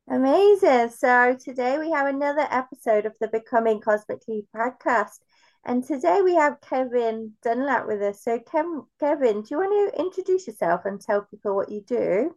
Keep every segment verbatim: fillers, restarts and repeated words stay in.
Amazing. So today we have another episode of the Becoming Cosmically podcast. And today we have Kevin Dunlap with us. So, Kev Kevin, do you want to introduce yourself and tell people what you do?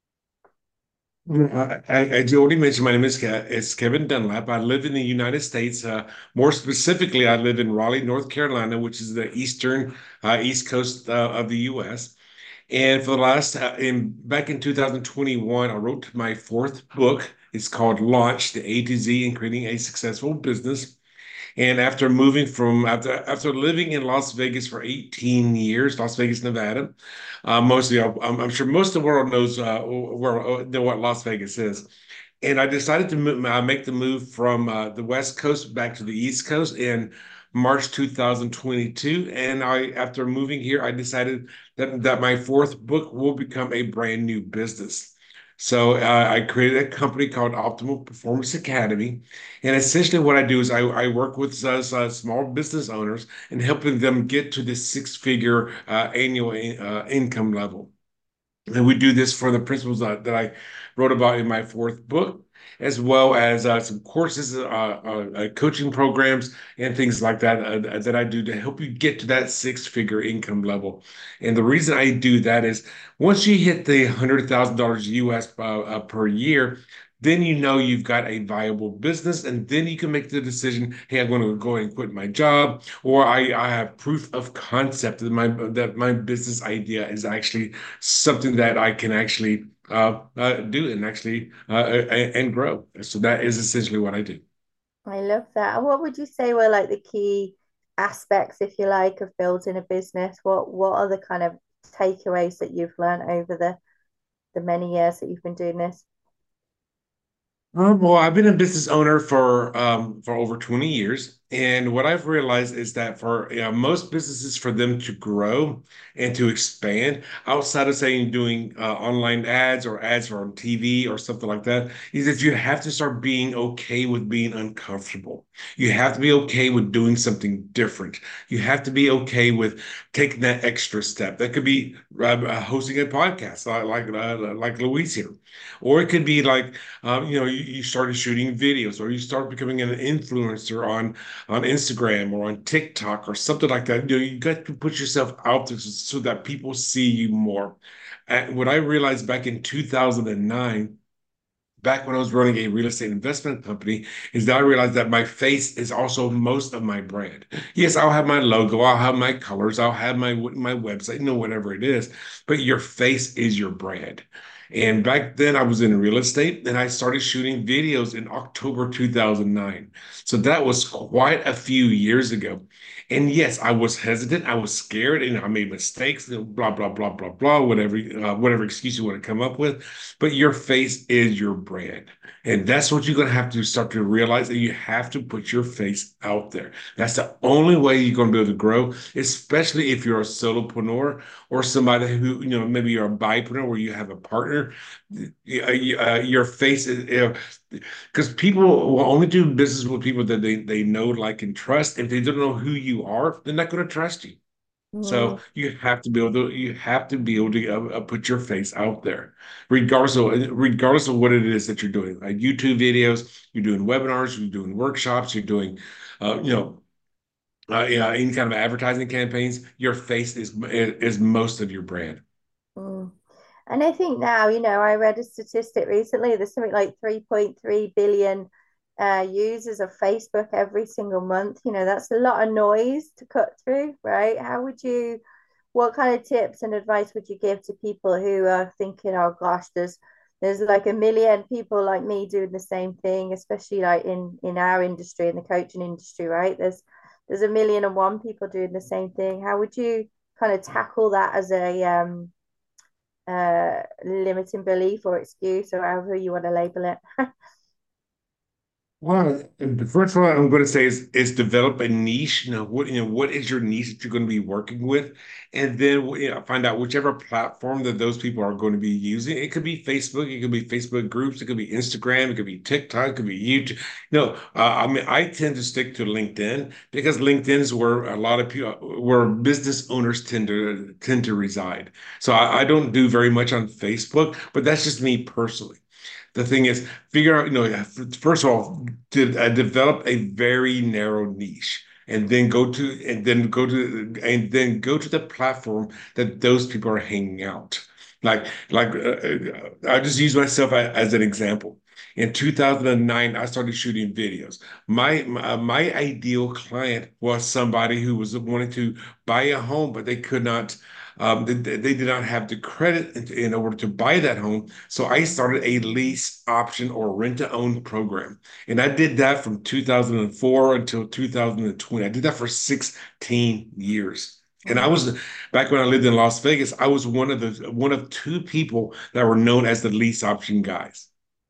Uh, I, I do already mentioned my name is, Ke- is Kevin Dunlap. I live in the United States. Uh, more specifically, I live in Raleigh, North Carolina, which is the eastern uh, east coast uh, of the U S. And for the last, uh, in back in two thousand twenty-one, I wrote my fourth book. It's called Launch: The A to Z in Creating a Successful Business. And after moving from after after living in Las Vegas for eighteen years, Las Vegas, Nevada, uh, mostly I'm, I'm sure most of the world knows uh, where uh, know what Las Vegas is. And I decided to move, uh, make the move from uh, the West Coast back to the East Coast in March two thousand twenty-two. And I, after moving here, I decided that that my fourth book will become a brand new business. So uh, I created a company called Optimal Performance Academy, and essentially, what I do is I, I work with uh, uh, small business owners and helping them get to this six-figure uh, annual uh, income level. And we do this for the principles that, that I wrote about in my fourth book, as well as uh, some courses, uh, uh, uh, coaching programs, and things like that uh, that I do to help you get to that six-figure income level. And the reason I do that is once you hit the one hundred thousand dollars U S uh, uh, per year, then you know you've got a viable business, and then you can make the decision, hey, I'm going to go and quit my job, or I, I have proof of concept that my that my business idea is actually something that I can actually uh, uh, do and actually uh, and, and grow. So that is essentially what I do. I love that. And what would you say were like the key aspects, if you like, of building a business? What what are the kind of takeaways that you've learned over the the many years that you've been doing this? Um, well, I've been a business owner for um, for over twenty years, and what I've realized is that for you know, most businesses, for them to grow and to expand outside of saying doing uh, online ads or ads on T V or something like that, is that you have to start being okay with being uncomfortable. You have to be okay with doing something different. You have to be okay with taking that extra step. That could be uh, hosting a podcast uh, like uh, like Louise here, or it could be like um, you know, you, you started shooting videos or you start becoming an influencer on on Instagram or on TikTok or something like that. You know, you got to put yourself out there so, so that people see you more. And what I realized back in two thousand nine, back when I was running a real estate investment company, is that I realized that my face is also most of my brand. Yes, I'll have my logo, I'll have my colors, I'll have my my website, you know, whatever it is, but your face is your brand. And back then I was in real estate and I started shooting videos in October two thousand nine. So that was quite a few years ago. And yes, I was hesitant, I was scared, and I made mistakes, you know, blah, blah, blah, blah, blah, whatever, uh, whatever excuse you want to come up with, but your face is your brand. And that's what you're going to have to start to realize that you have to put your face out there. That's the only way you're going to be able to grow, especially if you're a solopreneur or somebody who, you know, maybe you're a bipreneur where you have a partner. Uh, uh, your face is, because people will only do business with people that they, they know, like, and trust. If they don't know who you are, they're not going to trust you. Mm, So you have to be able to you have to be able to uh, uh, put your face out there, regardless of regardless of what it is that you're doing. Like YouTube videos, you're doing webinars, you're doing workshops, you're doing, uh, you know, uh, yeah, any kind of advertising campaigns. Your face is is most of your brand. mm. And I think now, you know, I read a statistic recently. There's something like three point three billion uh, users of Facebook every single month. You know, that's a lot of noise to cut through, right? How would you, what kind of tips and advice would you give to people who are thinking, oh gosh, there's there's like a million people like me doing the same thing, especially like in in our industry, in the coaching industry, right? There's there's a million and one people doing the same thing. How would you kind of tackle that as a um uh limiting belief or excuse or however you want to label it? Well, the first one I'm going to say is is develop a niche. You know what you know what is your niche that you're going to be working with, and then you know, find out whichever platform that those people are going to be using. It could be Facebook, it could be Facebook groups, it could be Instagram, it could be TikTok, it could be YouTube. No, uh, I mean I tend to stick to LinkedIn because LinkedIn is where a lot of people, where business owners tend to tend to reside. So I, I don't do very much on Facebook, but that's just me personally. The thing is, figure out, you know, first of all, to uh, develop a very narrow niche. And then go to and then go to and then go to the platform that those people are hanging out. Like like uh, uh, I just use myself as an example. In two thousand nine, I started shooting videos. My, my my ideal client was somebody who was wanting to buy a home, but they could not. Um, they, they did not have the credit in, in order to buy that home. So I started a lease option or rent to own program. And I did that from two thousand four until two thousand twenty. I did that for sixteen years. And I Mm. was back when I lived in Las Vegas, I was one of the one of two people that were known as the lease option guys.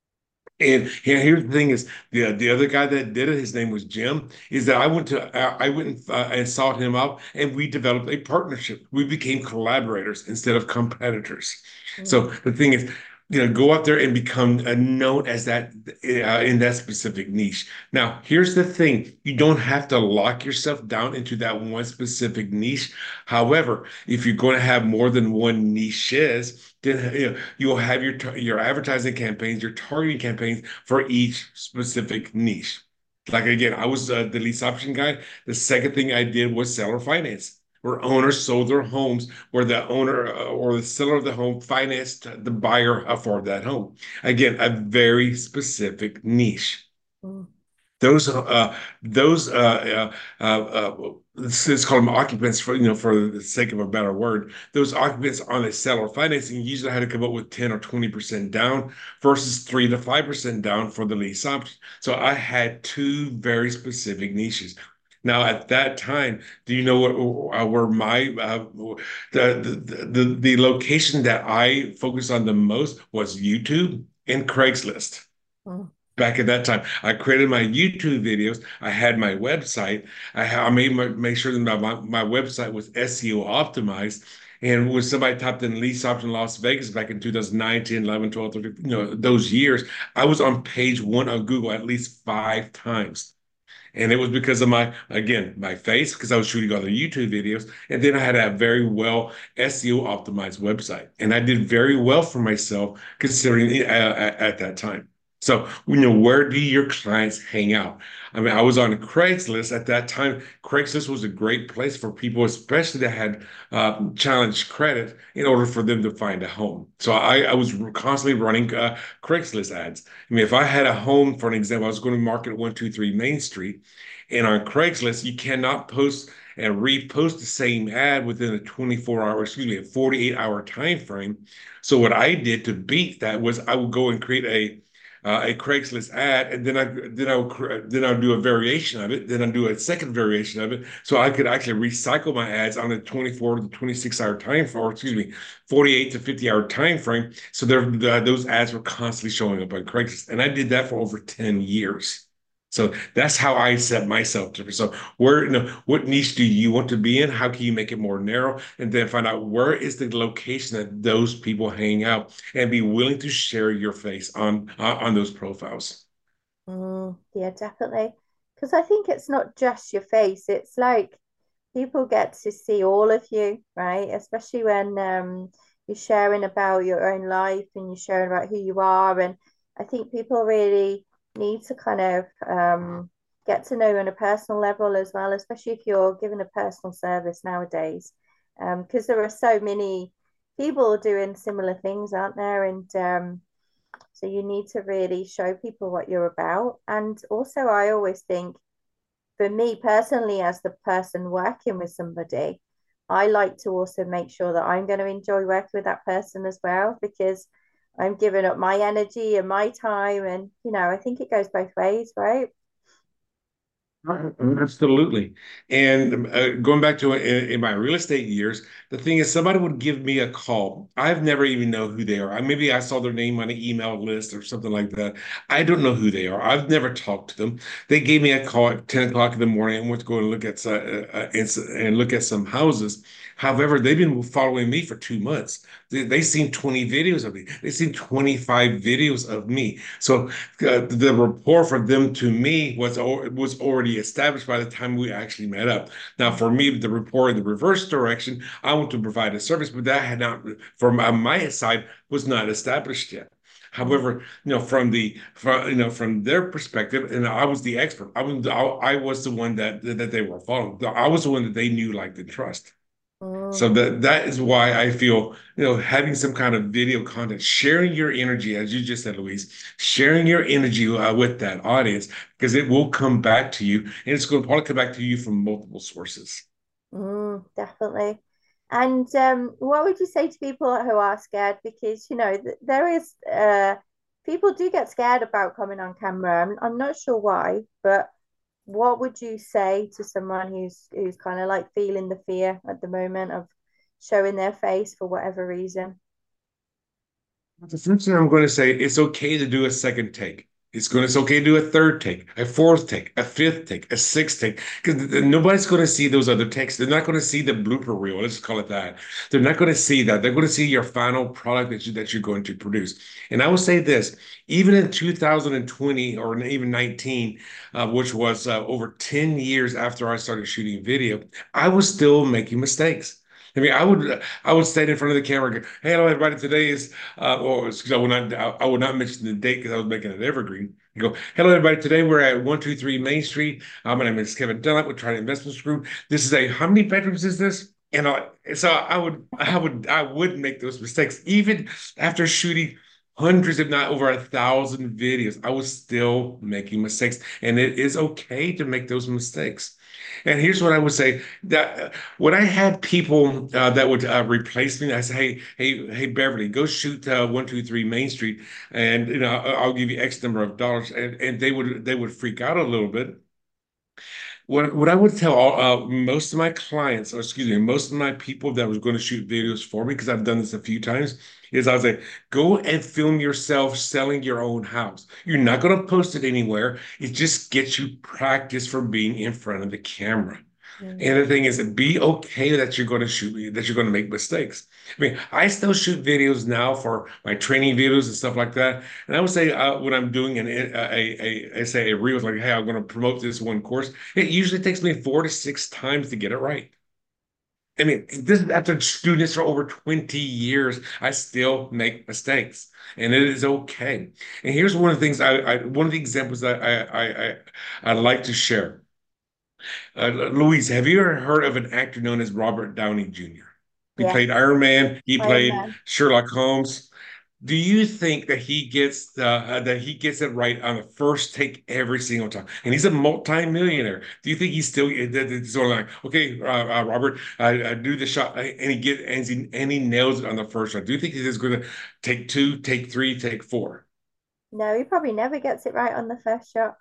And here, here's the thing: is the the other guy that did it, his name was Jim. Is that I went to uh, I went and, uh, and sought him out, and we developed a partnership. We became collaborators instead of competitors. So Mm. the thing is, you know, go out there and become uh, known as that uh, in that specific niche. Now, here's the thing: you don't have to lock yourself down into that one specific niche. However, if you're going to have more than one niches, then you know, you'll have your your advertising campaigns, your targeting campaigns for each specific niche. Like again, I was uh, the lease option guy. The second thing I did was seller finance, where owners sold their homes, where the owner uh, or the seller of the home financed the buyer for that home. Again, a very specific niche. Mm. Those uh, those uh, uh, uh, uh, let's call them occupants for you know for the sake of a better word. Those occupants on a seller financing usually had to come up with ten or twenty percent down versus three to five percent down for the lease option. So I had two very specific niches. Now, at that time, do you know what uh, where my uh, the, the the the location that I focused on the most was YouTube and Craigslist Mm. back at that time. I created my YouTube videos. I had my website. I, I made my, make sure that my, my, my website was S E O optimized. And when somebody typed in lease option Las Vegas back in two thousand nine, ten, eleven, twelve, thirteen, you know, those years, I was on page one of Google at least five times. And it was because of my, again, my face, because I was shooting other YouTube videos. And then I had a very well S E O optimized website. And I did very well for myself considering uh, at, at that time. So, you know, where do your clients hang out? I mean, I was on Craigslist at that time. Craigslist was a great place for people, especially that had uh, challenged credit, in order for them to find a home. So I, I was constantly running uh, Craigslist ads. I mean, if I had a home, for an example, I was going to market one two three Main Street, and on Craigslist, you cannot post and repost the same ad within a twenty-four hour, excuse me, a forty-eight hour time frame. So what I did to beat that was I would go and create a uh, a Craigslist ad, and then I then I would, then I'll do a variation of it, then I'll do a second variation of it, so I could actually recycle my ads on a twenty-four to twenty-six hour time, or excuse me, forty-eight to fifty hour time frame. So there, uh, those ads were constantly showing up on Craigslist, and I did that for over ten years. So that's how I set myself to. So where, you know, what niche do you want to be in? How can you make it more narrow? And then find out where is the location that those people hang out, and be willing to share your face on uh, on those profiles. Mm. Yeah, definitely. Because I think it's not just your face. It's like people get to see all of you, right? Especially when um, you're sharing about your own life and you're sharing about who you are. And I think people really need to kind of um, get to know you on a personal level as well, especially if you're giving a personal service nowadays. Um, because there are so many people doing similar things, aren't there? And um, so you need to really show people what you're about. And also, I always think for me personally, as the person working with somebody, I like to also make sure that I'm going to enjoy working with that person as well, because I'm giving up my energy and my time. And, you know, I think it goes both ways, right? Absolutely. And uh, going back to in, in my real estate years, the thing is, somebody would give me a call. I've never even know who they are. I, maybe I saw their name on an email list or something like that. I don't know who they are. I've never talked to them. They gave me a call at ten o'clock in the morning and went to go and look at uh, uh, and, and look at some houses. However, they've been following me for two months. They, they seen twenty videos of me. They seen twenty-five videos of me. So uh, the rapport from them to me was was already established by the time we actually met up. Now, for me, the rapport in the reverse direction, I want to provide a service, but that had not, from my side, was not established yet. Mm. However, you know, from the from you know from their perspective, and I was the expert. I was I, I was the one that that they were following. I was the one that they knew, liked, and trust. Mm. So that that is why I feel, you know, having some kind of video content, sharing your energy, as you just said, Louise, sharing your energy uh, with that audience, because it will come back to you, and it's going to probably come back to you from multiple sources. Mm, definitely. And um, what would you say to people who are scared? Because, you know, th there is, uh, people do get scared about coming on camera. I'm, I'm not sure why, but what would you say to someone who's who's kind of like feeling the fear at the moment of showing their face for whatever reason? The first thing I'm going to say, it's okay to do a second take. It's going to, it's okay to do a third take, a fourth take, a fifth take, a sixth take, because nobody's going to see those other takes. They're not going to see the blooper reel. Let's call it that. They're not going to see that. They're going to see your final product that you that you're going to produce. And I will say this: even in two thousand twenty or even nineteen, uh, which was uh, over ten years after I started shooting video, I was still making mistakes. I mean, I would I would stand in front of the camera and go, "Hey, hello, everybody. Today is uh, or because I will not, I, I will not mention the date because I was making it evergreen. You go, hello everybody. Today we're at one two three Main Street. Uh, my name is Kevin Dunlap with Trident Investments Group. This is a how many bedrooms is this? And I, so I would, I would, I would make those mistakes even after shooting hundreds, if not over a thousand videos. I was still making mistakes, and it is okay to make those mistakes. And here's what I would say that uh, when I had people uh, that would uh, replace me, I say, hey, hey, hey, Beverly, go shoot uh, one two three Main Street, and you know I'll, I'll give you X number of dollars, and and they would they would freak out a little bit. What what I would tell all, uh, most of my clients, or excuse me, most of my people that was going to shoot videos for me, because I've done this a few times, is I was like, go and film yourself selling your own house. You're not going to post it anywhere. It just gets you practice for being in front of the camera. Mm. And the thing is, be okay that you're going to shoot, that you're going to make mistakes. I mean, I still shoot videos now for my training videos and stuff like that. And I would say uh, when I'm doing an a, a, a, say a reel, like, hey, I'm going to promote this one course. It usually takes me four to six times to get it right. I mean, this is after doing this for over twenty years. I still make mistakes, and it is okay. And here's one of the things I, I one of the examples that I I I, I like to share. Uh, Louise, have you ever heard of an actor known as Robert Downey Junior? He Yes, played Iron Man. He Iron played Man. Sherlock Holmes. Do you think that he gets the, uh, that he gets it right on the first take every single time? And he's a multi-millionaire. Do you think he's still it's sort of like, okay, uh, uh, Robert, I, I do the shot, and he get and he, and he nails it on the first shot? Do you think he's going to take two, take three, take four? No, he probably never gets it right on the first shot.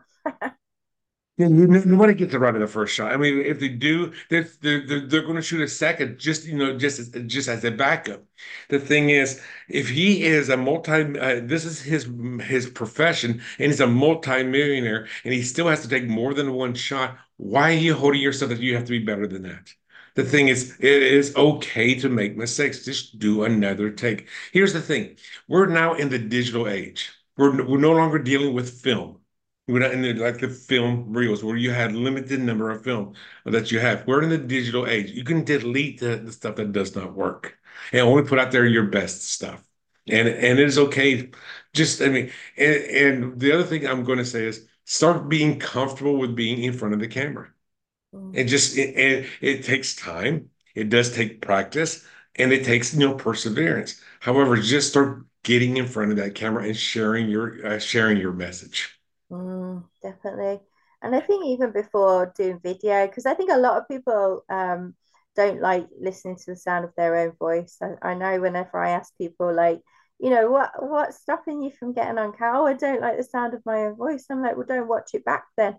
Yeah, you- nobody gets to run in the first shot. I mean, if they do, they're they're, they're, they're going to shoot a second, just you know, just as, just as a backup. The thing is, if he is a multi, uh, this is his his profession, and he's a multi-millionaire, and he still has to take more than one shot. Why are you holding yourself that you have to be better than that? The thing is, it is okay to make mistakes. Just do another take. Here's the thing: we're now in the digital age. We're we're no longer dealing with film. We're not in the, like the film reels where you had limited number of film that you have. We're in the digital age. You can delete the, the stuff that does not work and only put out there your best stuff. And and it is okay. Just I mean, and, and the other thing I'm going to say is start being comfortable with being in front of the camera. Mm. And just it, it, it takes time. It does take practice, and it takes you know perseverance. However, just start getting in front of that camera and sharing your uh, sharing your message. Mm, definitely. And I think even before doing video, because I think a lot of people um, don't like listening to the sound of their own voice. I, I know whenever I ask people, like, you know, what what's stopping you from getting on camera? Oh, I don't like the sound of my own voice. I'm like, well, don't watch it back then.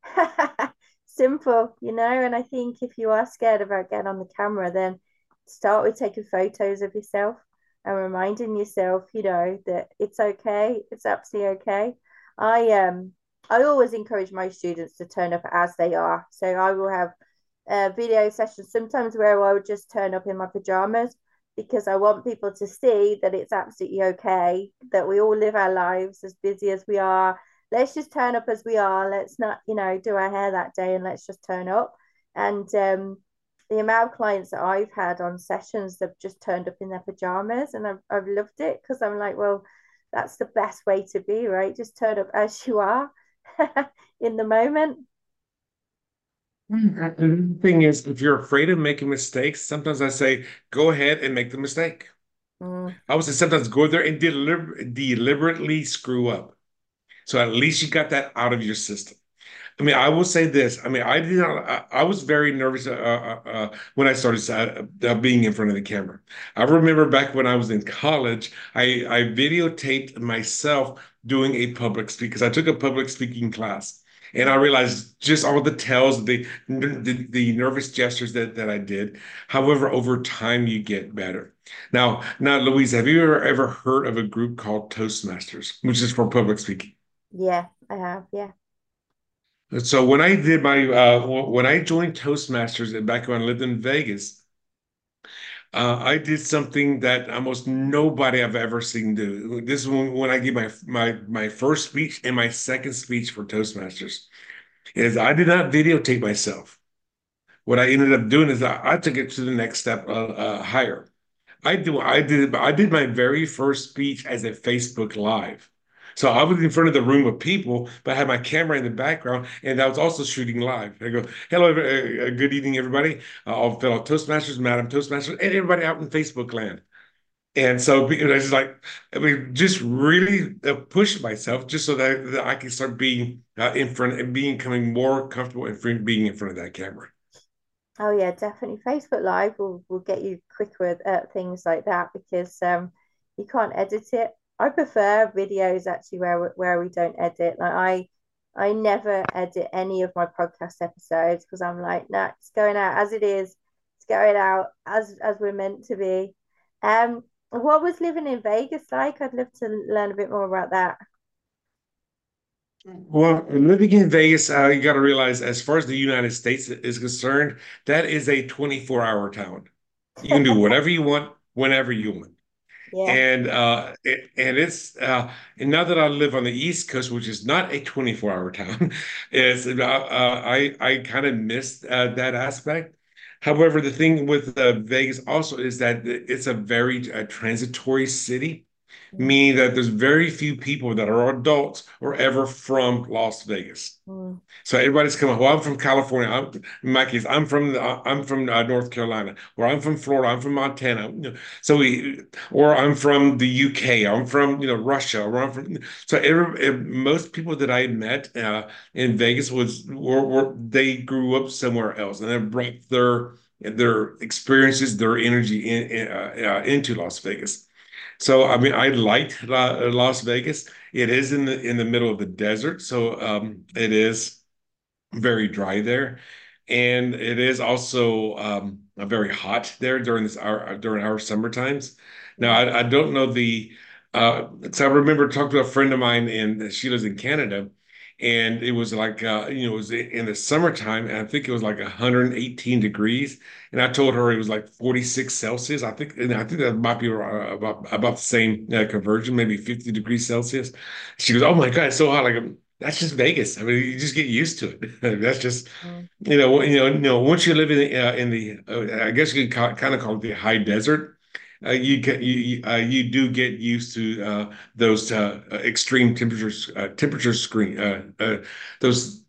Simple, you know. And I think if you are scared about getting on the camera, then start with taking photos of yourself and reminding yourself, you know, that it's okay. It's absolutely okay. I um I always encourage my students to turn up as they are. So I will have uh, video sessions sometimes where I would just turn up in my pajamas because I want people to see that it's absolutely okay, that we all live our lives as busy as we are. Let's just turn up as we are. Let's not, you know, do our hair that day and let's just turn up. And um, the amount of clients that I've had on sessions that have just turned up in their pajamas and I've, I've loved it because I'm like, well, that's the best way to be, right? Just turn up as you are in the moment. The thing is, if you're afraid of making mistakes, sometimes I say, go ahead and make the mistake. Mm, I would say sometimes go there and deliber deliberately screw up. So at least you got that out of your system. I mean, I will say this. I mean, I did not. I, I was very nervous uh, uh, uh, when I started uh, uh, being in front of the camera. I remember back when I was in college, I, I videotaped myself doing a public speak because I took a public speaking class, and I realized just all the tells, the the, the nervous gestures that that I did. However, over time, you get better. Now, now, Louise, have you ever ever heard of a group called Toastmasters, which is for public speaking? yeah, I have. Yeah. So when I did my uh, when I joined Toastmasters back when I lived in Vegas, uh, I did something that almost nobody I've ever seen do. This is when, when I gave my my my first speech and my second speech for Toastmasters. Is I did not videotape myself. What I ended up doing is I, I took it to the next step uh, uh, higher. I do. I did. I did my very first speech as a Facebook Live. So I was in front of the room of people, but I had my camera in the background, and I was also shooting live. I go, "Hello, uh, good evening, everybody, uh, all fellow Toastmasters, Madam Toastmasters, and everybody out in Facebook land." And so I was just like, I mean, just really uh, push myself just so that, that I can start being uh, in front and being becoming more comfortable in front, being in front of that camera. Oh yeah, definitely. Facebook Live will, will get you quicker at things like that because um you can't edit it. I prefer videos actually where we- where we don't edit. Like I I never edit any of my podcast episodes because I'm like, no, it's going out as it is. It's going out as as we're meant to be. Um, what was living in Vegas like? I'd love to learn a bit more about that. Well, living in Vegas, uh, you got to realize, as far as the United States is concerned, that is a twenty-four hour town. You can do whatever you want, whenever you want. Yeah. And uh, it, and it's uh, and now that I live on the East Coast, which is not a twenty-four hour town, is uh, uh, I I kind of missed uh, that aspect. However, the thing with uh, Vegas also is that it's a very uh, transitory city, Mm, meaning that there's very few people that are adults or ever from Las Vegas. mm, So everybody's coming. Well, I'm from California. I'm, in my case, I'm from I'm from uh, North Carolina, or I'm from Florida. I'm from Montana. You know, so we, or I'm from the U K. I'm from you know Russia. Or I'm from. So every, most people that I met uh, in Vegas was were, were they grew up somewhere else, and they brought their their experiences, their energy in, in, uh, uh, into Las Vegas. So I mean, I liked La Las Vegas. It is in the in the middle of the desert, so um, it is very dry there, and it is also um, very hot there during this our during our summer times. Now, mm, I, I don't know the. Uh, so I remember talking to a friend of mine, and she lives in Canada, and it was like uh, you know it was in the summertime, and I think it was like one hundred eighteen degrees, and I told her it was like forty-six Celsius. I think, and I think that might be uh, about about the same uh, conversion, maybe fifty degrees Celsius. She goes, "Oh my God, it's so hot!" Like that's just Vegas. I mean, you just get used to it. That's just, mm. you know, you know, you know. Once you live in the, uh, in the, uh, I guess you can kind of call it the high desert. Uh, you get you you, uh, you do get used to uh, those uh, extreme temperatures, uh, temperature screen, uh, uh, those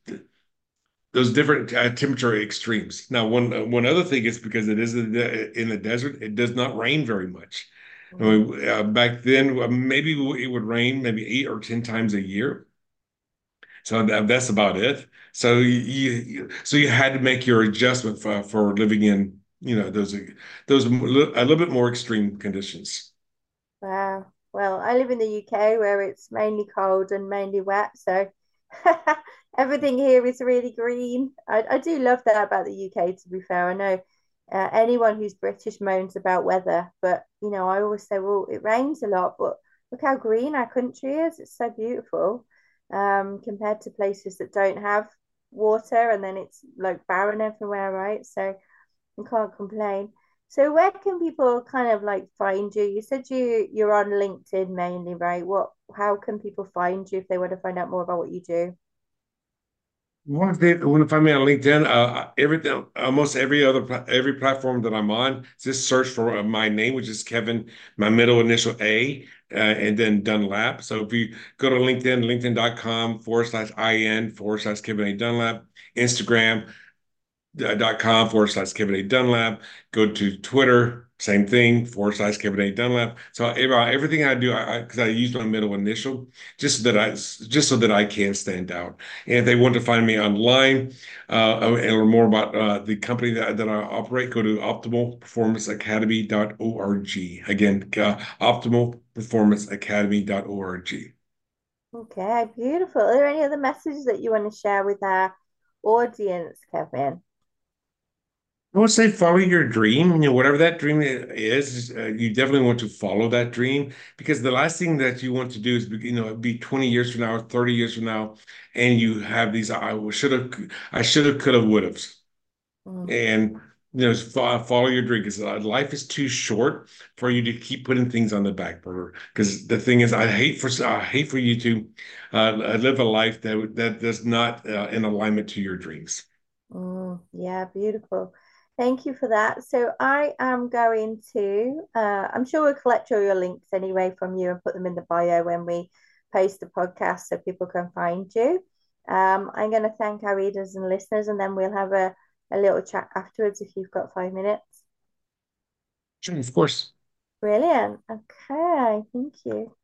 those different uh, temperature extremes. Now, one uh, one other thing is because it is in the, in the desert, it does not rain very much. I Mm. mean, uh, back then, uh, maybe it would rain maybe eight or ten times a year. So that, that's about it. So you, you so you had to make your adjustment for for living in you know those those a little bit more extreme conditions. Wow. Well, I live in the U K where it's mainly cold and mainly wet, so everything here is really green. I, I do love that about the U K, to be fair. I know uh, anyone who's British moans about weather, but you know, I always say, well, it rains a lot, but look how green our country is. It's so beautiful, um, compared to places that don't have water and then it's like barren everywhere, right? So I can't complain. So where can people kind of like find you? You said you you're on LinkedIn mainly, right? What how can people find you if they want to find out more about what you do? One thing, when you find me on LinkedIn, uh, everything, almost every other, pla- every platform that I'm on, just search for uh, my name, which is Kevin, my middle initial A, uh, and then Dunlap. So if you go to LinkedIn, linkedin.com forward slash IN forward slash Kevin A. Dunlap, Instagram, uh, dot com forward slash Kevin A. Dunlap. Go to Twitter, same thing, forward slash Kevin A. Dunlap. So every- everything I do, I because I, I use my middle initial just so that I just so that I can stand out. And if they want to find me online uh, and learn more about uh, the company that, that I operate, go to optimal performance academy dot org. Again, uh, optimal performance academy dot org. Okay, beautiful. Are there any other messages that you want to share with our audience, Kevin? I would say follow your dream. You know, whatever that dream is, uh, you definitely want to follow that dream because the last thing that you want to do is, you know, be twenty years from now, thirty years from now, and you have these I should have, I should have, could have, would have. Mm, And, you know, fo- follow your dream because life is too short for you to keep putting things on the back burner. Because the thing is, I hate for I hate for you to uh, live a life that that does not uh, in alignment to your dreams. mm, yeah, beautiful. Thank you for that. So I am going to, uh, I'm sure we'll collect all your links anyway from you and put them in the bio when we post the podcast so people can find you. Um, I'm going to thank our readers and listeners, and then we'll have a, a little chat afterwards if you've got five minutes. Sure, of course. Brilliant. Okay, thank you.